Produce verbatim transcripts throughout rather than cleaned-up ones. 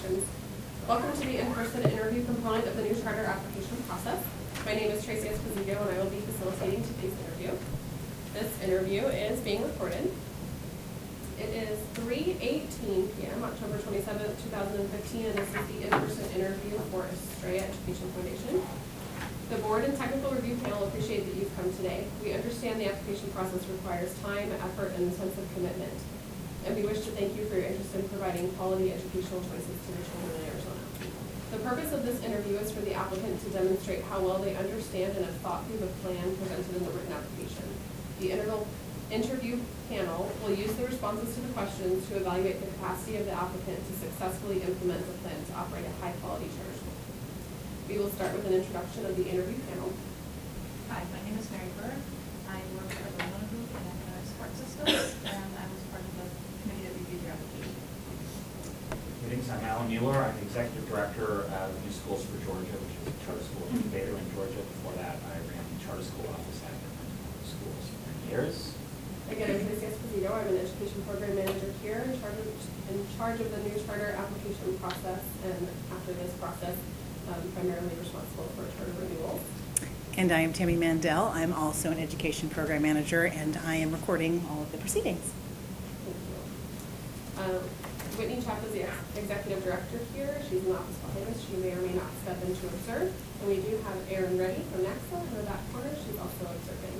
introductions. Welcome to the in-person interview component of the new charter application process. My name is Tracy Esposito, and I will be facilitating today's interview. This interview is being recorded. It is three eighteen p m October twenty-seventh, two thousand fifteen, and this is the in-person interview for Estrella Education Foundation. The board and technical review panel appreciate that you've come today. We understand the application process requires time, effort, and a sense of commitment. And we wish to thank you for your interest in providing quality educational choices to the children in Arizona. The purpose of this interview is for the applicant to demonstrate how well they understand and have thought through the plan presented in the written application. The integral interview panel will use the responses to the questions to evaluate the capacity of the applicant to successfully implement the plan to operate a high-quality charter school. We will start with an introduction of the interview panel. Hi, my name is Mary Burr. I work for the Luna Group in Economic Support Systems, and I was part of the committee that reviewed your application. Greetings, I'm Alan Mueller. I'm the Executive Director of New Schools for Georgia, which is a charter school incubator in Georgia. Before that, I ran the charter school office at schools for many years. Again, I'm Tracy Esposito. I'm an education program manager here in charge of, in charge of the new charter application process, and after this process, um, primarily responsible for charter renewals. And I am Tammy Mandel. I'm also an education program manager, and I am recording all of the proceedings. Thank you. Um, Whitney Chapp is the ex executive director here. She's in the office behind us. She may or may not step in to observe. And we do have Erin Reddy from NACSA in the back corner. She's also observing.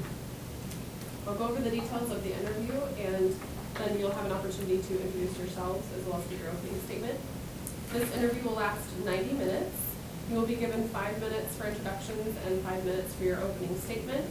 I'll go over the details of the interview, and then you'll have an opportunity to introduce yourselves as well as give your opening statement. This interview will last ninety minutes. You will be given five minutes for introductions and five minutes for your opening statement.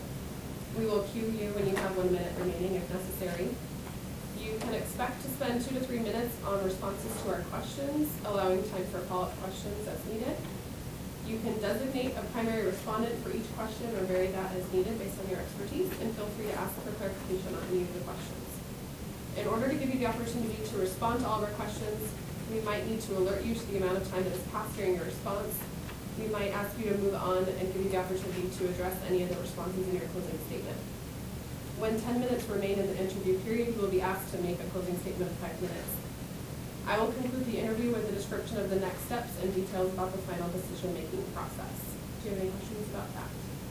We will cue you when you have one minute remaining if necessary. You can expect to spend two to three minutes on responses to our questions, allowing time for follow-up questions as needed. You can designate a primary respondent for each question or vary that as needed based on your expertise, and feel free to ask for clarification on any of the questions. In order to give you the opportunity to respond to all of our questions, we might need to alert you to the amount of time that has passed during your response. We might ask you to move on and give you the opportunity to address any of the responses in your closing statement. When ten minutes remain in the interview period, you will be asked to make a closing statement of five minutes. I will conclude the interview with a description of the next steps and details about the final decision-making process. Do you have any questions about that?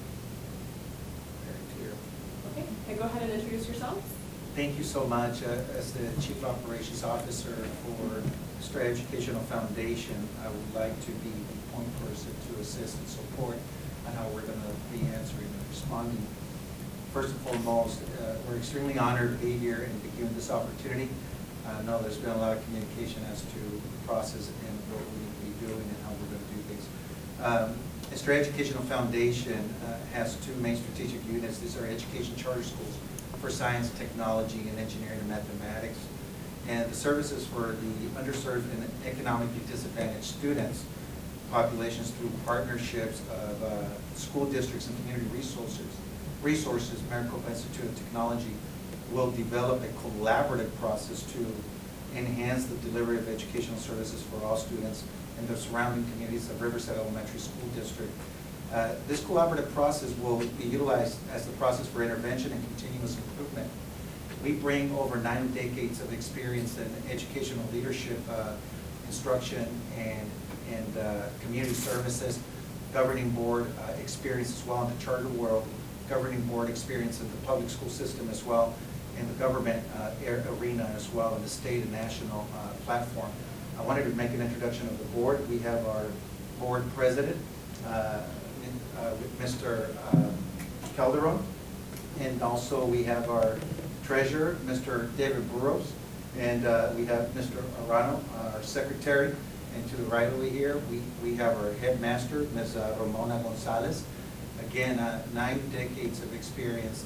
Very clear. Okay, okay, go ahead and introduce yourselves. Thank you so much. Uh, as the Chief Operations Officer for Estrella Educational Foundation, I would like to be the point person to assist and support on how we're going to be answering and responding. First and foremost, uh, we're extremely honored to be here and be given this opportunity. I know there's been a lot of communication as to the process and what we need to be doing and how we're going to do things. Um, Estrella Educational Foundation uh, has two main strategic units. These are education charter schools for science, technology, and engineering and mathematics. And the services for the underserved and economically disadvantaged students populations through partnerships of uh, school districts and community resources. Resources, Maricopa Institute of Technology will develop a collaborative process to enhance the delivery of educational services for all students in the surrounding communities of Riverside Elementary School District. Uh, this collaborative process will be utilized as the process for intervention and continuous improvement. We bring over nine decades of experience in educational leadership, uh, instruction, and, and uh, community services, governing board uh, experience as well in the charter world, governing board experience in the public school system as well, in the government uh, arena as well, in the state and national uh, platform. I wanted to make an introduction of the board. We have our board president, uh, Uh, with Mister Um, Calderon, and also we have our treasurer, Mister David Burrows, and uh, we have Mister Arano, our secretary, and to the right over here, we, we have our headmaster, Miz Uh, Ramona Gonzalez. Again, uh, nine decades of experience,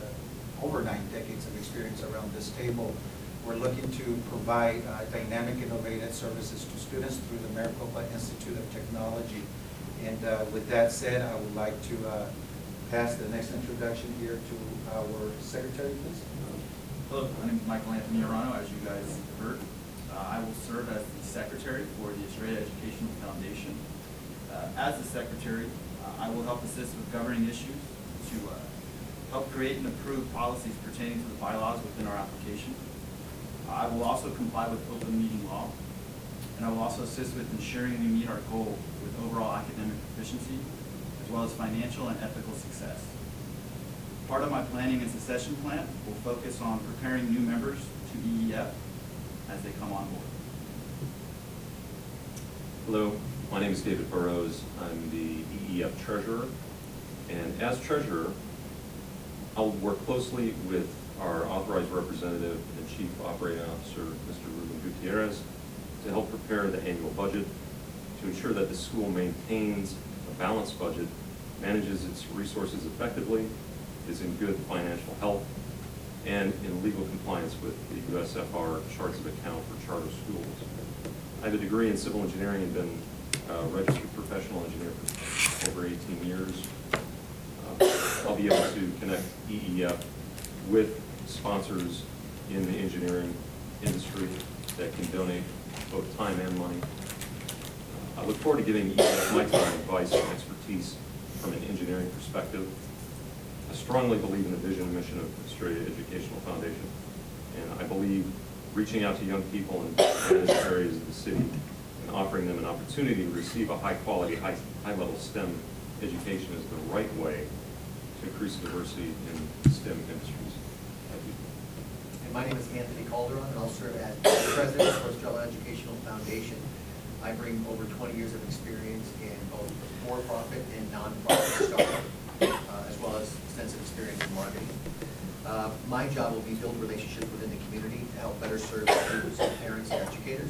uh, over nine decades of experience around this table. We're looking to provide uh, dynamic, innovative services to students through the Maricopa Institute of Technology. And uh, with that said, I would like to uh, pass the next introduction here to our secretary, please. Hello, my name is Michael Anthony Arano, as you guys heard. Uh, I will serve as the secretary for the Estrella Educational Foundation. Uh, as the secretary, uh, I will help assist with governing issues to uh, help create and approve policies pertaining to the bylaws within our application. Uh, I will also comply with open meeting law. And and I will also assist with ensuring we meet our goal with overall academic proficiency, as well as financial and ethical success. Part of my planning and succession plan will focus on preparing new members to E E F as they come on board. Hello, my name is David Burrows. I'm the E E F treasurer, and as treasurer, I'll work closely with our authorized representative and chief operating officer, Mister Ruben Gutierrez, to help prepare the annual budget, to ensure that the school maintains a balanced budget, manages its resources effectively, is in good financial health, and in legal compliance with the U S F R charts of account for charter schools. I have a degree in civil engineering and been a registered professional engineer for over eighteen years. Uh, I'll be able to connect E E F with sponsors in the engineering industry that can donate both time and money. Uh, I look forward to giving E E F my time, advice, and expertise from an engineering perspective. I strongly believe in the vision and mission of Estrella Educational Foundation, and I believe reaching out to young people in various areas of the city and offering them an opportunity to receive a high-quality, high, high-level STEM education is the right way to increase diversity in STEM industries. Thank you. And my name is Anthony Calderon, and I'll serve as president for Estrella Educational Foundation. I bring over twenty years of experience in both for-profit and non-profit startup, uh, as well as extensive experience in marketing. Uh, my job will be build relationships within the community to help better serve students, parents, and educators.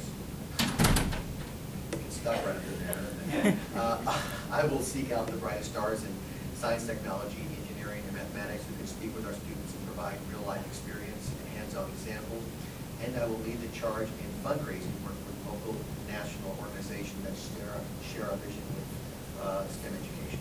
Get stuck right under there. Uh, I will seek out the brightest stars in science, technology, engineering, and mathematics who can speak with our students and provide real-life experience and hands-on examples. And I will lead the charge in fundraising work with local, national organizations that share, share our vision with uh, STEM education.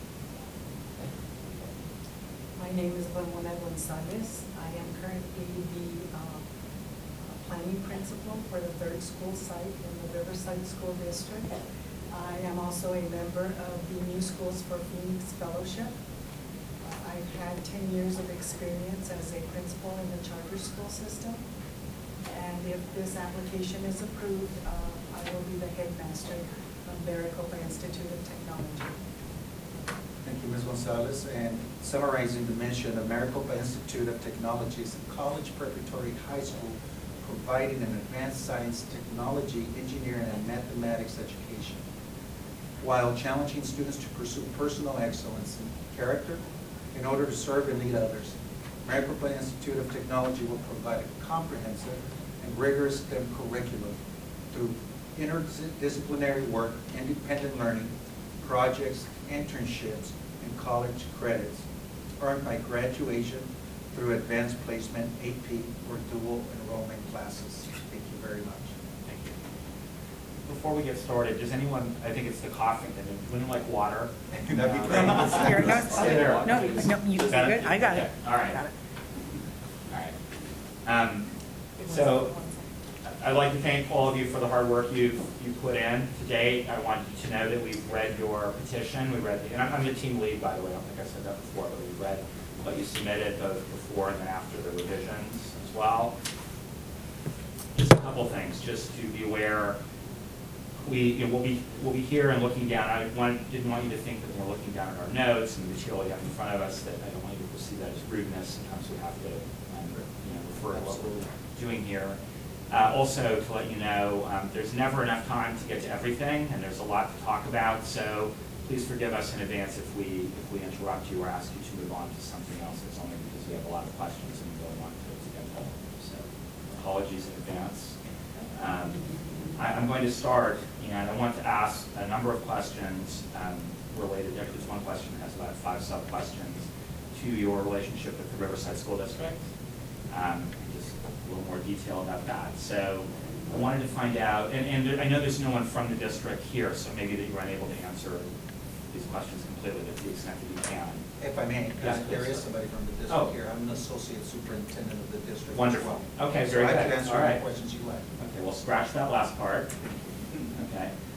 My name is Ramona Gonzalez. I am currently the uh, planning principal for the third school site in the Riverside School District. I am also a member of the New Schools for Phoenix Fellowship. Uh, I've had ten years of experience as a principal in the charter school system. And if this application is approved, uh, I will be the headmaster of Maricopa Institute of Technology. Thank you, Miz Gonzalez. And summarizing the mission of Maricopa Institute of Technology is a college preparatory high school providing an advanced science, technology, engineering, and mathematics education, while challenging students to pursue personal excellence in character in order to serve and lead others. Maricopa Institute of Technology will provide a comprehensive and rigorous STEM curriculum through interdisciplinary work, independent learning, projects, internships, and college credits earned by graduation through advanced placement, A P, or dual enrollment classes. Thank you very much. Thank you. Before we get started, does anyone, I think it's the coughing thing, does anyone like water? That'd be great. Here, no, Stay there. no, no, you, you're Got it? good, I got it. Okay, all right. Got it. All right. Um, So, I'd like to thank all of you for the hard work you've, you put in to date. I want you to know that we've read your petition, we read, the, and I'm, I'm the team lead, by the way, I don't think I said that before, but we read what you submitted both before and then after the revisions as well. Just a couple things, just to be aware, we, you know, we'll be, we'll be here and looking down. I want, didn't want you to think that we're looking down at our notes and the material we have in front of us, that I don't want you to perceive that as rudeness. Sometimes we have to, um, you know, refer to what we're doing here. Uh, also, to let you know, um, there's never enough time to get to everything, and there's a lot to talk about, so please forgive us in advance if we if we interrupt you or ask you to move on to something else. It's only because we have a lot of questions and we really want to, to get to them. So apologies in advance. Um, I, I'm going to start, and I want to ask a number of questions um, related. There's one question that has about five sub-questions to your relationship with the Riverside School District. Um, just a little more detail about that. So I wanted to find out, and, and there, I know there's no one from the district here, so maybe that you were unable to answer these questions completely, but to the extent that you can. If I may, Yes, because there please. is somebody from the district Oh. here. I'm an associate superintendent of the district. as Wonderful. well. Okay, So very I good. can answer All any right. questions you like. Okay, we'll scratch that last part. Okay.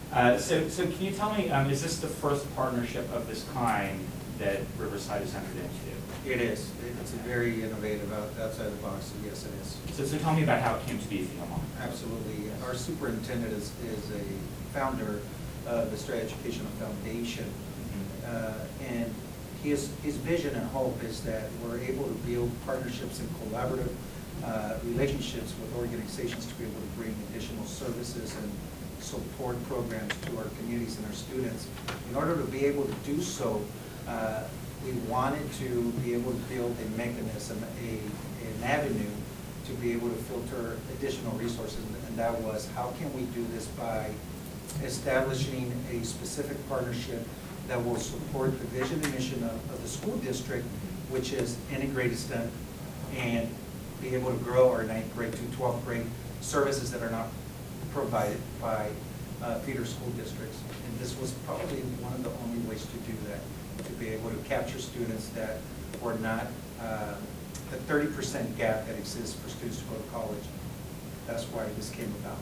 Uh, so, so can you tell me, um, is this the first partnership of this kind that Riverside has entered into? It is. It's a very innovative, out- outside the box, so yes, it is. So, so tell me about how it came to be, if you don't mind. Absolutely. Our superintendent is, is a founder of the Stray Educational Foundation. Mhm. Uh, And his, his vision and hope is that we're able to build partnerships and collaborative uh, relationships with organizations to be able to bring additional services and support programs to our communities and our students. In order to be able to do so, uh, we wanted to be able to build a mechanism, a, an avenue to be able to filter additional resources. And that was, how can we do this by establishing a specific partnership that will support the vision and mission of, of the school district, which is integrated STEM, and be able to grow our ninth grade to twelfth grade services that are not provided by uh, feeder school districts. And this was probably one of the only ways to do that, to be able to capture students that were not, uh, the thirty percent gap that exists for students to go to college. That's why this came about.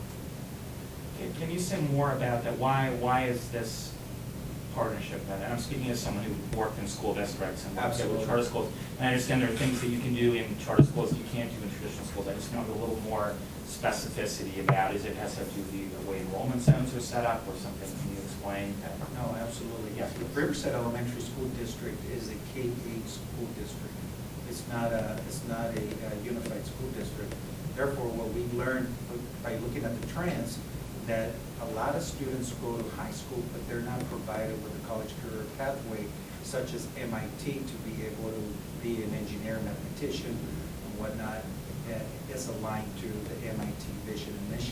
Can, can you say more about that? Why, why is this partnership? And I'm speaking as someone who worked in school districts and worked Absolutely. with charter schools. And I understand there are things that you can do in charter schools that you can't do in traditional schools. I just wanted a little more specificity about, is it has to do with the way enrollment zones are set up or something? Can you explain? No, absolutely. Yeah. Riverside Elementary School District is a K eight school district. It's not a, it's not a uh, unified school district. Therefore, what we learned by looking at the trends, that a lot of students go to high school, but they're not provided with a college career pathway, such as M I T, to be able to be an engineer, mathematician, and whatnot. It's aligned to the M I T vision and mission.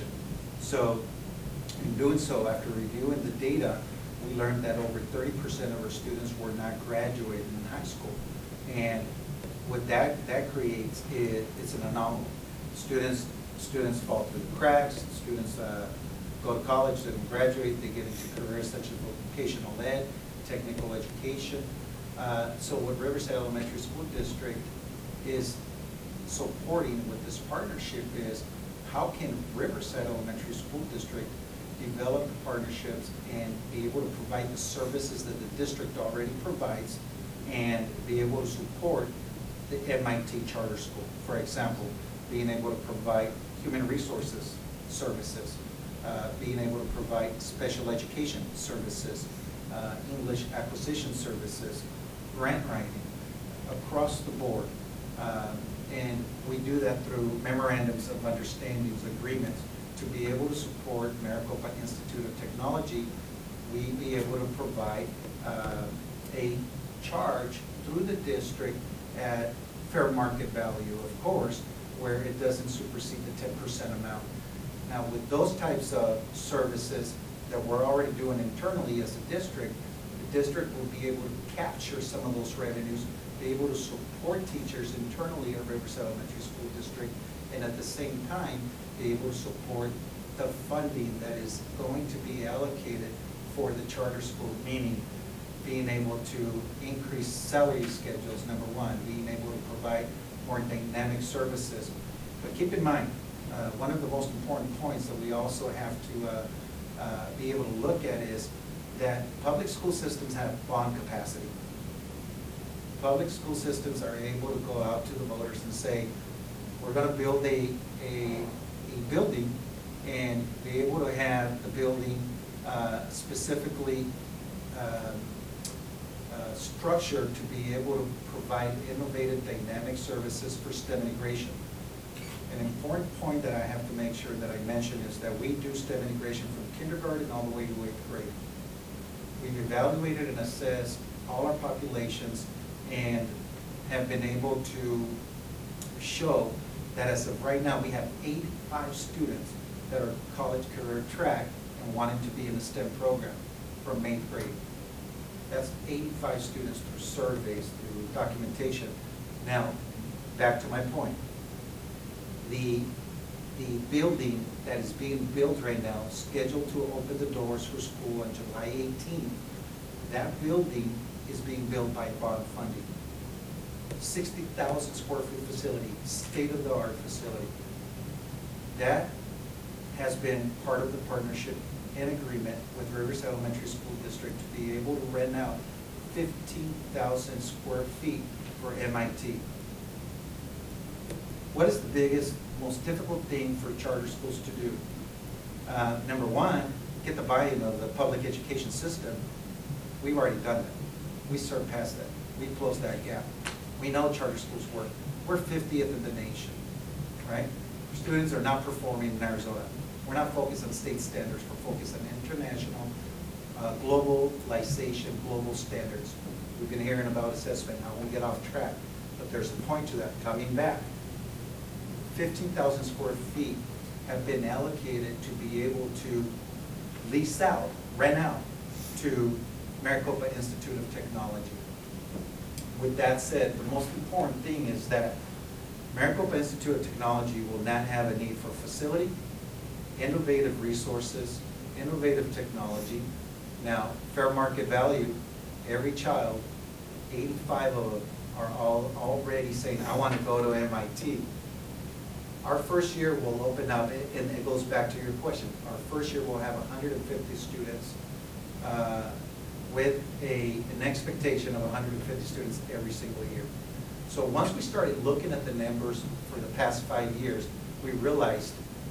So in doing so, after reviewing the data, we learned that over thirty percent of our students were not graduated in high school. And what that, that creates, is it's an anomaly. Students, students fall through the cracks, students uh, go to college, they don't graduate, they get into careers such as vocational ed, technical education. Uh, so what Riverside Elementary School District is supporting with this partnership is, how can Riverside Elementary School District develop the partnerships and be able to provide the services that the district already provides, and be able to support the M I T charter school. For example, being able to provide human resources services, uh, being able to provide special education services, uh, English acquisition services, grant writing, across the board. Um, and we do that through memorandums of understandings, agreements, to be able to support Maricopa Institute of Technology. We be able to provide uh, a charge through the district at fair market value, of course, where it doesn't supersede the ten percent amount. Now, with those types of services that we're already doing internally as a district, the district will be able to capture some of those revenues, be able to support teachers internally at Riverside Elementary School District, and at the same time, be able to support the funding that is going to be allocated for the charter school, meaning being able to increase salary schedules, number one, being able to provide more dynamic services. But keep in mind, uh, one of the most important points that we also have to uh, uh, be able to look at is that public school systems have bond capacity. Public school systems are able to go out to the voters and say, we're going to build a, a, a building, and be able to have the building uh, specifically uh, uh, structured to be able to provide innovative dynamic services for STEM integration. An important point that I have to make sure that I mention is that we do STEM integration from kindergarten all the way to eighth grade. We've evaluated and assessed all our populations and have been able to show that as of right now, we have eighty-five students that are college career track and wanting to be in the STEM program from eighth grade. That's eighty-five students through surveys, through documentation. Now, back to my point. The, the building that is being built right now, scheduled to open the doors for school on July eighteenth, that building is being built by bond funding. sixty thousand square foot facility, state-of-the-art facility. That has been part of the partnership an agreement with Riverside Elementary School District to be able to rent out fifteen thousand square feet for M I T. What is the biggest, most difficult thing for charter schools to do? Uh, number one, get the buy-in of the public education system. We've already done that. We surpassed that. We closed that gap. We know charter schools work. We're fiftieth in the nation, right? Students are not performing in Arizona. We're not focused on state standards. We're focused on international, uh, globalization, global standards. We've been hearing about assessment. I won't get off track, but there's a point to that. Coming back, fifteen thousand square feet have been allocated to be able to lease out, rent out to Maricopa Institute of Technology. With that said, the most important thing is that Maricopa Institute of Technology will not have a need for facility, innovative resources, innovative technology. Now, fair market value, every child, eighty-five of them are all already saying, I want to go to M I T. Our first year will open up, and it goes back to your question, our first year will have one hundred fifty students uh, with a, an expectation of one hundred fifty students every single year. So once we started looking at the numbers for the past five years, we realized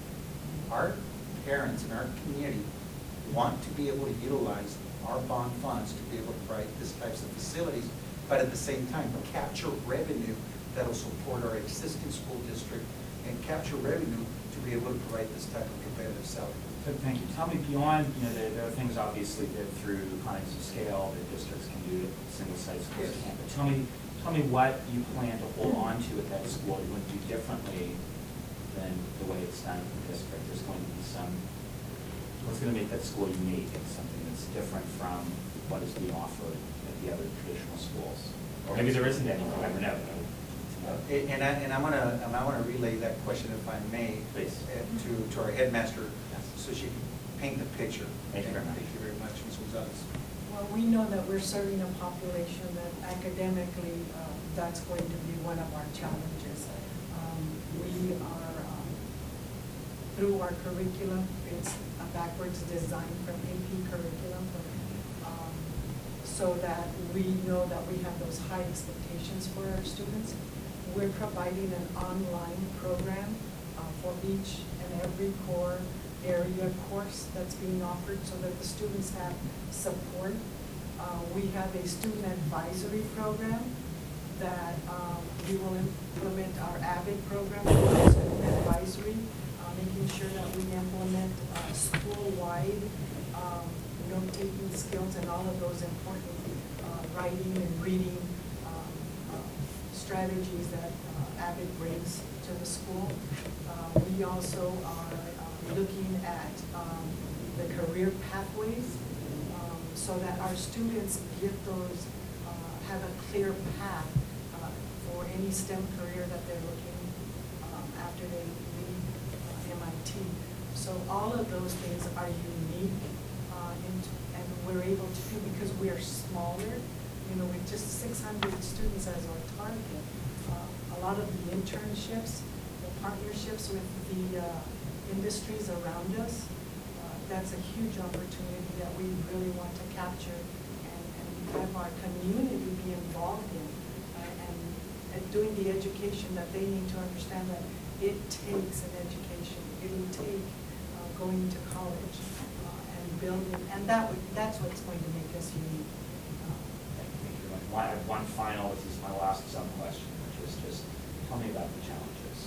our parents and our community want to be able to utilize our bond funds to be able to provide these types of facilities, but at the same time capture revenue that will support our existing school district and capture revenue to be able to provide this type of competitive salary. So thank you. Tell me beyond, you know, there, there are things obviously that through economies of scale that districts can do that single site schools Yes. can't. But tell me, tell me what you plan to hold on to at that school you want to do differently than the way it's done in the district. There's going to be some, what's going to make that school unique and something that's different from what is being offered at the other traditional schools. Or maybe there isn't any, you never know. Uh, And I, and I'm gonna, and I wanna relay that question if I may. Please. uh, To, to our headmaster, Yes. so she can paint the picture. Thank you very much. Thank you very much, Miz Gonzalez. Well, we know that we're serving a population that academically, uh, that's going to be one of our challenges. Um, We are, um, through our curriculum, it's a backwards design from A P curriculum, um, so that we know that we have those high expectations for our students. We're providing an online program uh, for each and every core area course that's being offered so that the students have support. Uh, We have a student advisory program that um, we will implement our AVID program, for student advisory, uh, making sure that we implement uh, school-wide um, note-taking skills and all of those important uh, writing and reading um, uh, strategies that uh, AVID brings to the school. Uh, We also are uh, looking at um, the career pathways um, so that our students get those, uh, have a clear path uh, for any STEM career that they're looking um, after they leave uh, M I T. So all of those things are unique uh, in- and we're able to do because we are smaller, you know, with just six hundred students as our target. Uh, A lot of the internships, the partnerships with the uh, industries around us, uh, that's a huge opportunity that we really want to capture and, and have our community be involved in uh, and, and doing the education that they need to understand that it takes an education. It will take uh, going to college uh, and building, and that would, that's what's going to make us unique. Uh, Thank you very much. Well, I have one final, this is my last sub-question, which is just, tell me about the challenges.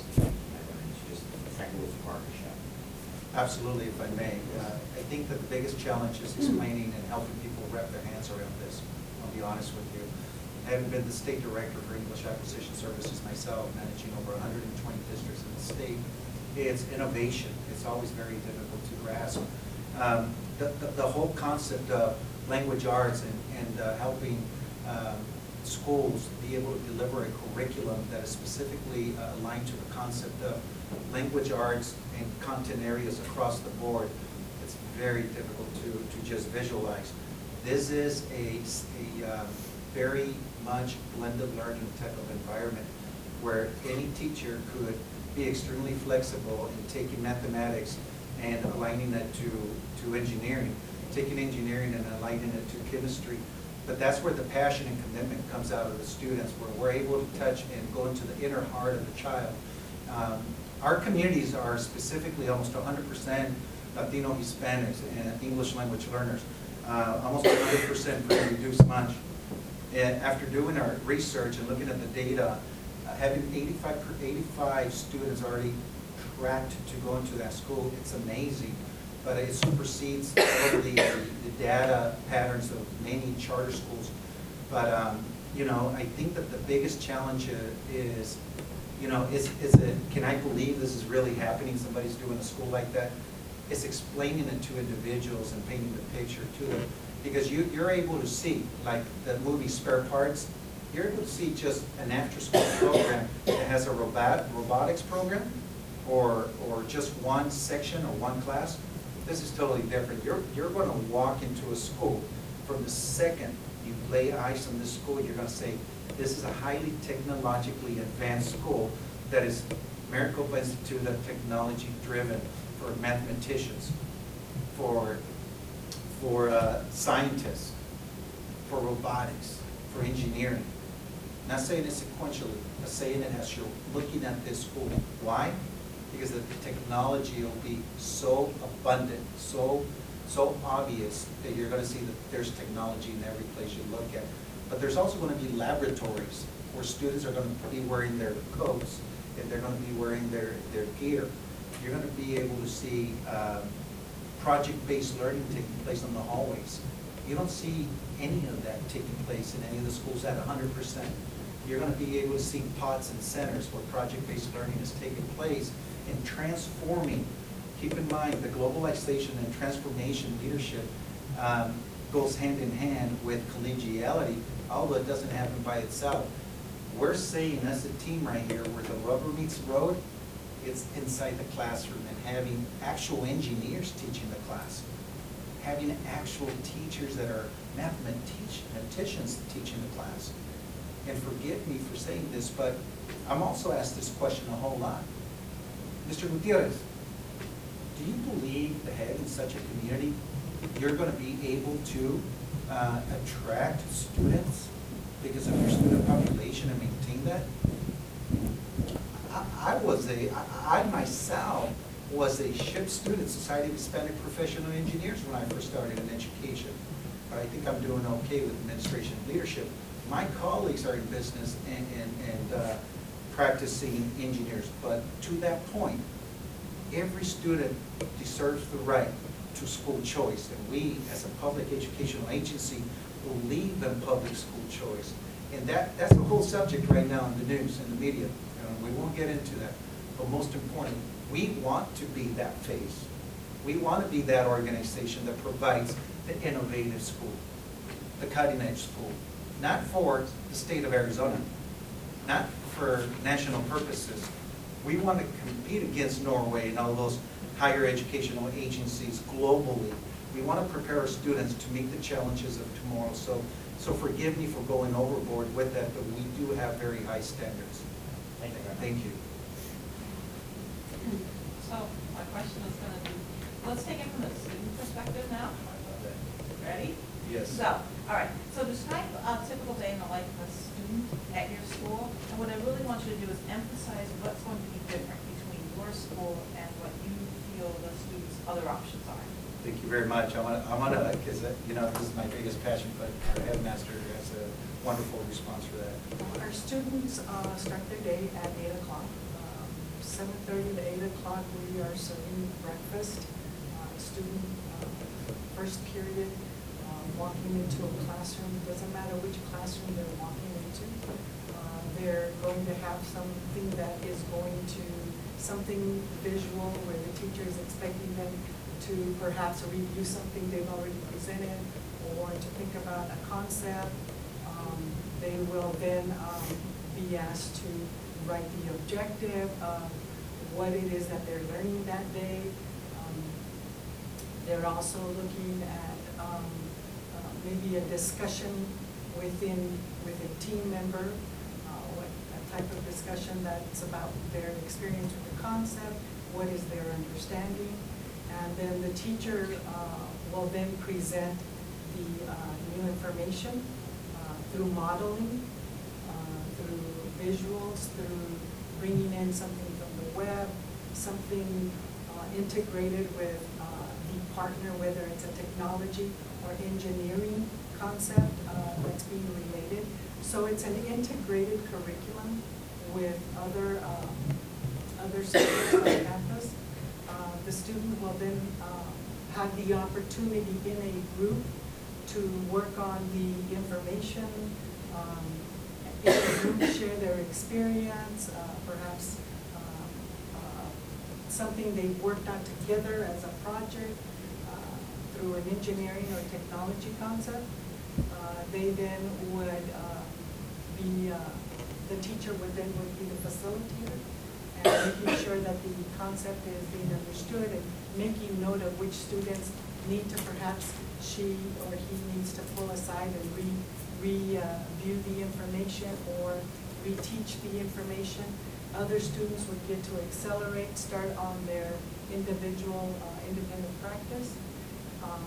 Just frankly with the partnership. Absolutely, if I may. Uh, I think that the biggest challenge is explaining and helping people wrap their hands around this. I'll be honest with you. Having been the state director for English Acquisition Services myself, managing over one hundred twenty districts in the state, it's innovation. It's always very difficult to grasp. Um, the, the, the whole concept of language arts and, and uh, helping um, schools be able to deliver a curriculum that is specifically uh, aligned to the concept of language arts and content areas across the board, it's very difficult to, to just visualize. This is a, a uh, very much blended learning type of environment where any teacher could be extremely flexible in taking mathematics and aligning it to, to engineering, taking engineering and aligning it to chemistry. But that's where the passion and commitment comes out of the students, where we're able to touch and go into the inner heart of the child. Um, our communities are specifically almost one hundred percent Latino, Hispanics, and English language learners, uh, almost one hundred percent for reduced lunch. And after doing our research and looking at the data, uh, having eighty-five, eighty-five students already tracked to go into that school, it's amazing. But it supersedes all of the, the data patterns of many charter schools. But, um, you know, I think that the biggest challenge is, you know, is, is it, can I believe this is really happening? Somebody's doing a school like that? It's explaining it to individuals and painting the picture to them. Because you, you're able to see, like the movie Spare Parts, you're able to see just an after-school program that has a robot, robotics program, or, or just one section or one class. This is totally different. You're, you're going to walk into a school. From the second you lay eyes on this school, you're going to say, this is a highly technologically advanced school that is Maricopa Institute of Technology driven for mathematicians, for, for uh, scientists, for robotics, for engineering. Not saying it sequentially, but saying it as you're looking at this school. Why? Because the technology will be so abundant, so so obvious that you're going to see that there's technology in every place you look at. But there's also going to be laboratories where students are going to be wearing their coats and they're going to be wearing their, their gear. You're going to be able to see um, project-based learning taking place in the hallways. You don't see any of that taking place in any of the schools at one hundred percent. You're going to be able to see pods and centers where project-based learning is taking place and transforming. Keep in mind, the globalization and transformation leadership um, goes hand in hand with collegiality, although it doesn't happen by itself. We're saying as a team right here, where the rubber meets the road, it's inside the classroom and having actual engineers teaching the class, having actual teachers that are mathematicians teaching the class. And forgive me for saying this, but I'm also asked this question a whole lot. Mister Gutierrez, do you believe that having such a community, you're going to be able to uh, attract students because of your student population and maintain that? I, I was a, I, I myself was a SHIP student, Society of Hispanic Professional Engineers, when I first started in education. But I think I'm doing okay with administration and leadership. My colleagues are in business and, and, and uh, practicing engineers. But to that point, every student deserves the right to school choice. And we, as a public educational agency, believe in public school choice. And that, that's the whole subject right now in the news and the media. You know, we won't get into that. But most importantly, we want to be that face. We want to be that organization that provides the innovative school, the cutting edge school. Not for the state of Arizona, not for national purposes. We want to compete against Norway and all those higher educational agencies globally. We want to prepare our students to meet the challenges of tomorrow. So, so forgive me for going overboard with that, but we do have very high standards. Thank you. Thank you. So my question is going to be, let's take it from the student perspective now. Ready? Yes. So, all right, so describe a typical day in the life of a student at your school, and what I really want you to do is emphasize what's going to be different between your school and what you feel the students' other options are. Thank you very much. I want to, I want to, because you know this is my biggest passion, but our headmaster has a wonderful response for that. Our students uh, start their day at eight o'clock. Um, seven thirty to eight o'clock, we are serving breakfast. Uh, student uh, first period. Walking into a classroom, doesn't matter which classroom they're walking into. Uh, they're going to have something that is going to, something visual where the teacher is expecting them to perhaps review something they've already presented or to think about a concept. Um, they will then um, be asked to write the objective of what it is that they're learning that day. Um, they're also looking at um, maybe a discussion within with a team member, uh, what a type of discussion that's about their experience with the concept, what is their understanding, And then the teacher uh, will then present the uh, new information uh, through modeling, uh, through visuals, through bringing in something from the web, something uh, integrated with uh, the partner, whether it's a technology or engineering concept uh, that's being related. So it's an integrated curriculum with other, uh, other students on campus. Uh, the student will then uh, have the opportunity in a group to work on the information, um, in a group share their experience, uh, perhaps uh, uh, something they worked on together as a project uh, through an engineering or technology concept. Uh, they then would uh, be, uh, the teacher would then would be the facilitator, and making sure that the concept is being understood and making note of which students need to perhaps she or he needs to pull aside and re, re, uh, view the information or reteach the information. Other students would get to accelerate, start on their individual, uh, independent practice. Um,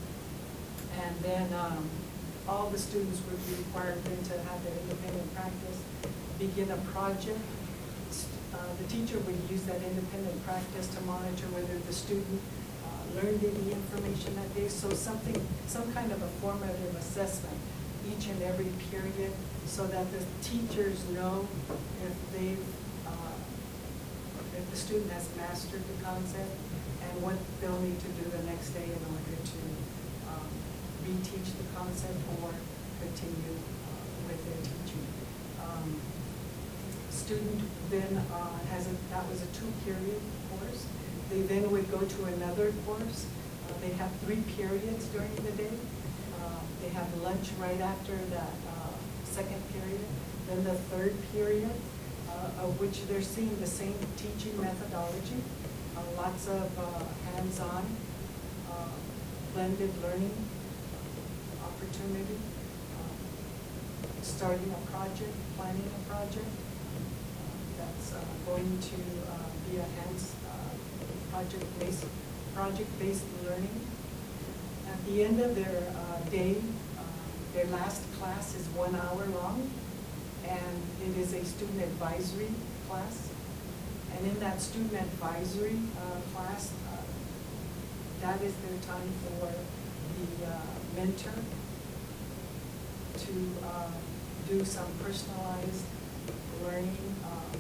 and then, um, all the students would be required then to have their independent practice, begin a project. Uh, the teacher would use that independent practice to monitor whether the student uh, learned any information that day. So something, some kind of a formative assessment each and every period, so that the teachers know if they've, uh, if the student has mastered the concept and what they'll need to do the next day in order to um, reteach the concept or continue uh, with their teaching. Um, student then uh, has a, that was a two-period course. They then would go to another course. Uh, they have three periods during the day. Uh, they have lunch right after that uh, second period. Then the third period, uh, of which they're seeing the same teaching methodology, uh, lots of uh, hands-on, uh, blended learning opportunity, um, starting a project, planning a project. That's uh, going to uh, be a hands uh, project-based project-based learning. At the end of their uh, day, uh, their last class is one hour long, and it is a student advisory class. And in that student advisory uh, class, uh, that is their time for the uh, mentor to uh, do some personalized learning uh,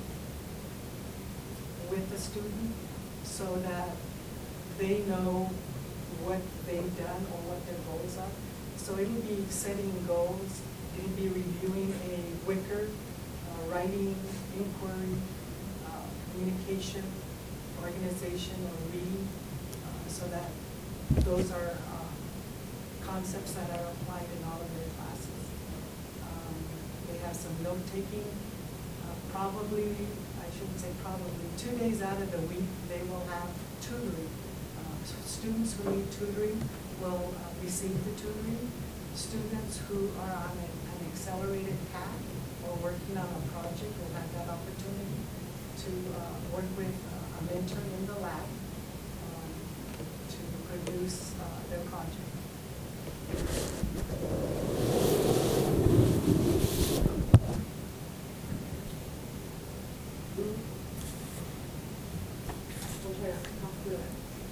with the student, so that they know what they've done or what their goals are. So it'll be setting goals, it'll be reviewing a Wicker, uh, writing, inquiry, uh, communication, organization, or reading, uh, so that those are uh, concepts that are applied in all of their classes. Um, they have some note-taking, uh, probably, I shouldn't say probably, two days out of the week, they will have tutoring. Uh, so students who need tutoring will uh, receive the tutoring. Students who are on a, an accelerated path or working on a project will have that opportunity to uh, work with uh, a mentor in the lab um, to produce uh, their project. We'll try to talk through it.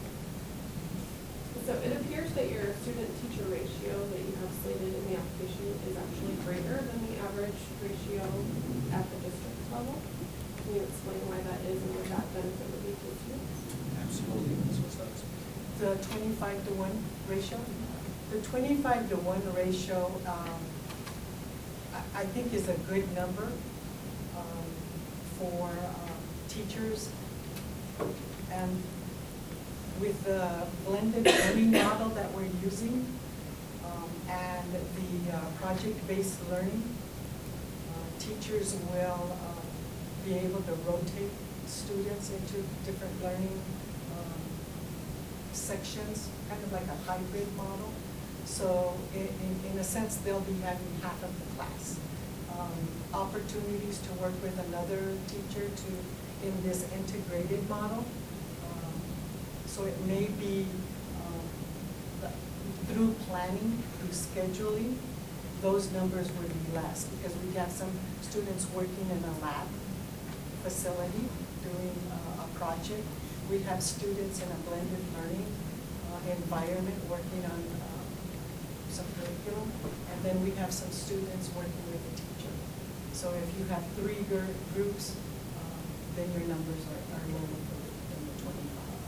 So it appears that your student-teacher ratio that you have slated in the application is actually greater than the average ratio at the district level. Can you explain why that is and what that benefit would be to students? Absolutely, that's what's up. The twenty-five to one ratio? The twenty-five to one ratio, um, I, I think is a good number, um, for, um, teachers. And with the blended learning model that we're using, um, and the, uh, project-based learning, uh, teachers will, um, be able to rotate students into different learning, um, sections, kind of like a hybrid model. So in, in, in a sense, they'll be having half of the class. Um, opportunities to work with another teacher to, in this integrated model. Um, So it may be um, the- through planning, through scheduling, those numbers would be less because we have some students working in a lab facility doing uh, a project. We have students in a blended learning uh, environment working on uh, some curriculum. And then we have some students working with a teacher. So if you have three gr- groups, um, then your numbers are, are lower than the twenty-five.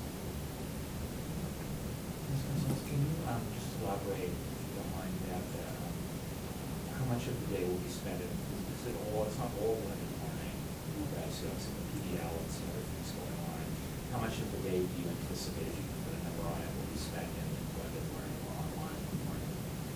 Miz Gonzalez, can you um, just elaborate, if you don't mind, that, um, how much of the day will be spent in, is it all, it's not all blended learning, right, so it's the P D L and some other things going on. How much of the day do you anticipate, if you can put a number on it, will be spent in blended learning or online learning?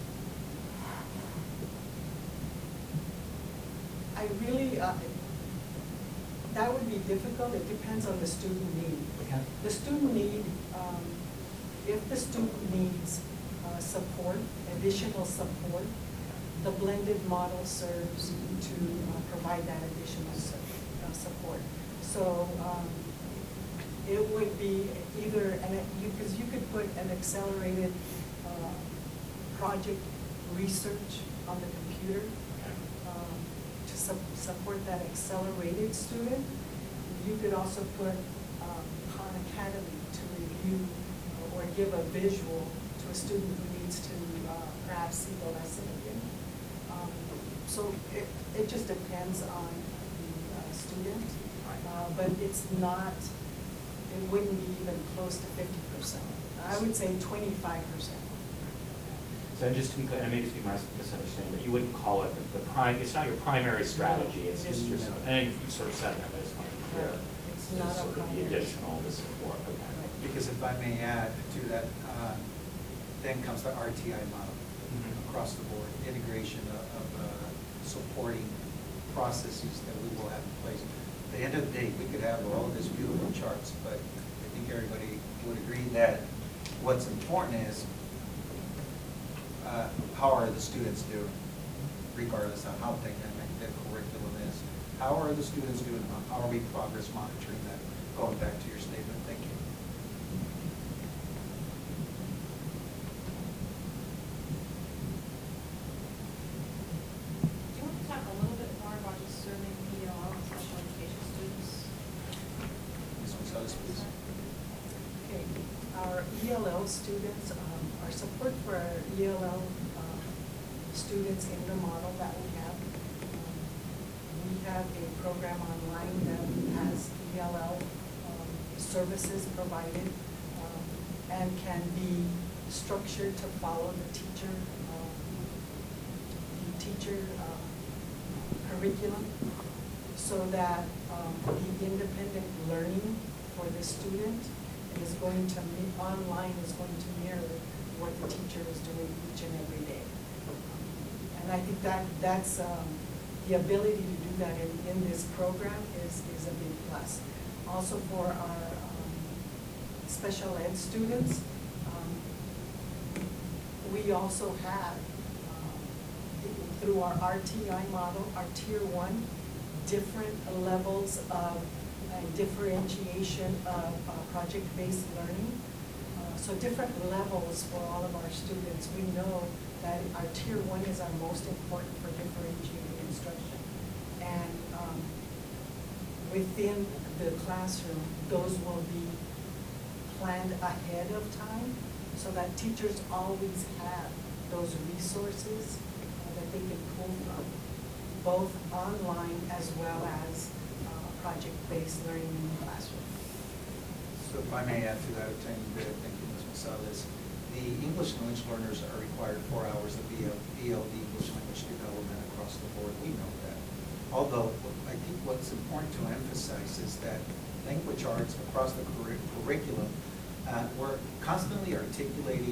I really, uh, that would be difficult. It depends on the student need. Okay. The student need, um, if the student needs uh, support, additional support, the blended model serves to uh, provide that additional su- uh, support. So um, it would be either, and it- you, because you could put an accelerated uh, project research on the computer um, to sup- support that accelerated student. You could also put um, Khan Academy to review uh, or give a visual to a student who needs to uh, perhaps see the lesson again. Um, So it, it just depends on the uh, student, uh, but it's not, it wouldn't be even close to fifty percent. I would say twenty-five percent. So just to be clear, and maybe to be my misunderstanding, but you wouldn't call it the, the prime, it's not your primary strategy, it's just your, and you sort of said that, but I just want to be clear. It's It's not a sort of the primary. additional, the support, okay. Because if I may add to that, uh, then comes the R T I model Mhm. across the board, integration of, of uh, supporting processes that we will have in place. At the end of the day, we could have all of these beautiful charts, but I think everybody would agree that what's important is uh, how are the students doing, regardless of how dynamic the curriculum is. How are the students doing? How are we progress monitoring that? Going back to your statement, thank you. Do you want to talk a little bit more about just serving E L L and special education students? Miz Gonzalez, please. Okay, our E L L students, um, our support for our E L L uh, students in the model that we have. um, We have a program online that has E L L um, services provided um, and can be structured to follow the teacher, um, the teacher uh, curriculum so that um, the independent learning for the student is going to, mi- online is going to mirror what the teacher is doing each and every day. And I think that, that's, um, the ability to do that in, in this program is, is a big plus. Also for our um, special ed students, um, we also have, um, through our R T I model, our tier one, different levels of uh, differentiation of uh, project-based learning. Uh, So different levels for all of our students. We know that our tier one is our most important for differentiated instruction. And um, within the classroom, those will be planned ahead of time so that teachers always have those resources uh, that they can pull from, both online as well as uh, project-based learning in the classroom. So if I may add to that, thank you, thank you, Miz Gonzalez. The English language learners are required four hours of B L D English language development across the board. We know that. Although, I think what's important to emphasize is that language arts across the curri- curriculum, uh, we're constantly articulating